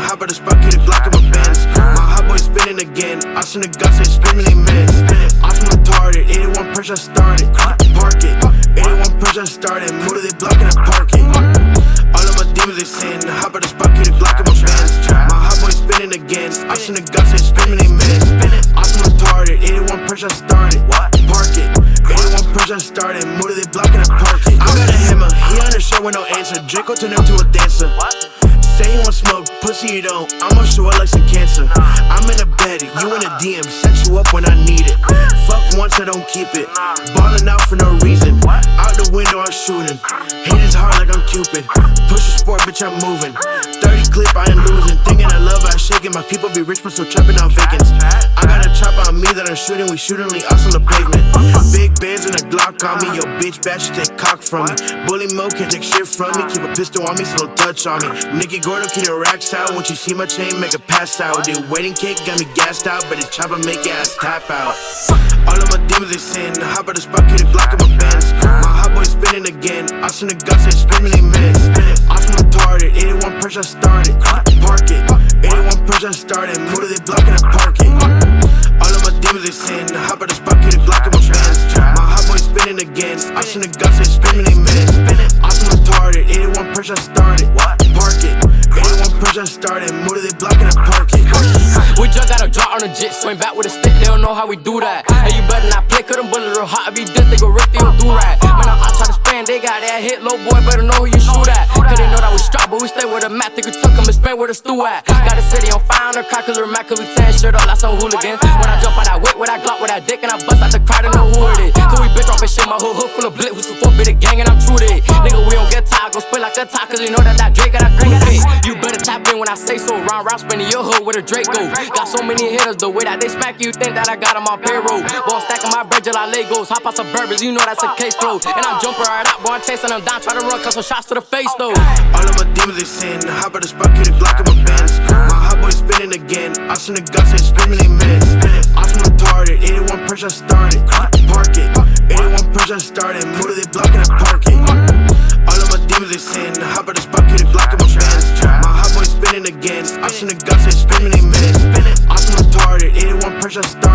hop out the spot, get a Glock in my bands. My hot boy spinning again. I seen the guys say screaming they miss. Awesome retarded, 81 pressure started. Park it, 81 pressure started. Motor they blocking the parking. All of my demons they sin. Hop out the spot, get a Glock in my bands. My hot boy spinning again. I seen the guys say screaming they miss. Awesome retarded, 81 pressure started. Park it, 81 pressure started. Motor they blocking the parking. I got a hammer, he on the show with no answer. Draco turned him to a dancer. Say he want smoke, pussy you don't. I'ma show up like some cancer. I'm in a bed, you in a DM. Set you up when I need it. Fuck once, I don't keep it. Ballin' out for no reason. Out the window, I'm shooting. Hit his heart like I'm Cupid. Push the sport, bitch, I'm moving. 30 clip, I ain't losing. Thinking I love, I shaking. My people be rich, but still trapping out vacants. I got a chop on me that I'm shooting. We shooting like us on the pavement. Big bands and a Glock on me. Yo, bitch, bad, she take cock from me. Bully Mo can't take shit from me. Keep a pistol on me, so don't touch on me. Nikki Gordo, keep your racks out. Once you see my chain, make a pass out. The waiting cake got me gassed out, but the chopper make your ass tap out. All of my demons they sin. Hop out the spot, get a Glock in my bands. My hot boy spinning again. I seen the guys say screaming they miss. Awesome retarded, 81 pressure started. Park it, 81 pressure started. Motor they blocking the parking. All of my demons they sin. Hop out the spot, get a Glock in my bands. My hot boy spinning again. I seen the guys say screaming they miss. Awesome retarded, 81 pressure started. Park it, 81 pressure started. Motor they blocking the parking. We just got a drop on the jet, swing back with a stick, they don't know how we do that. Hey, you better not play, cause them bullets real hot. If you did, they go rip through do rag. Man, I try to span, they got that hit, low boy, better know who you shoot at. Cause they know that we strap, but we stay with a mat, they could tuck them and span where the stew at. Got the city on fire on the crack, cause we're mad, cause we tan shirt up like some hooligan. When I jump on that whip, with that Glock, with that dick, and I bust out the crowd, and know who it is. Cause we bitch dropping shit, my hood full of blitz, we some 4-bit gang, and I'm true to it. Nigga, we don't get tired, gon' spit like a tie, cause you know that Drake got a green fit. You better tap in when I say so, round spinning your hood with a Draco. Got so many hitters, the way that they smack you, think that I got them on payroll. Ball stacking my bread like Legos, hop out Suburbans, you know that's a case throw. And I'm jumping right out, boy, I'm chasing them down, try to run, cut some shots to the face though. All of my demons they sin. Hop out the spot, get a Glock in my bands. My hot boy spinning again. I seen the guys say screaming they miss. Awesome retarded, 81 pressure started. Park it, 81 pressure started. Motor they blocking the parking. All of my demons they sin. Hop out the spot, get a Glock in my bands. My hot boy spinning again. I seen the guys say screaming they miss. Awesome retarded, 81 pressure started.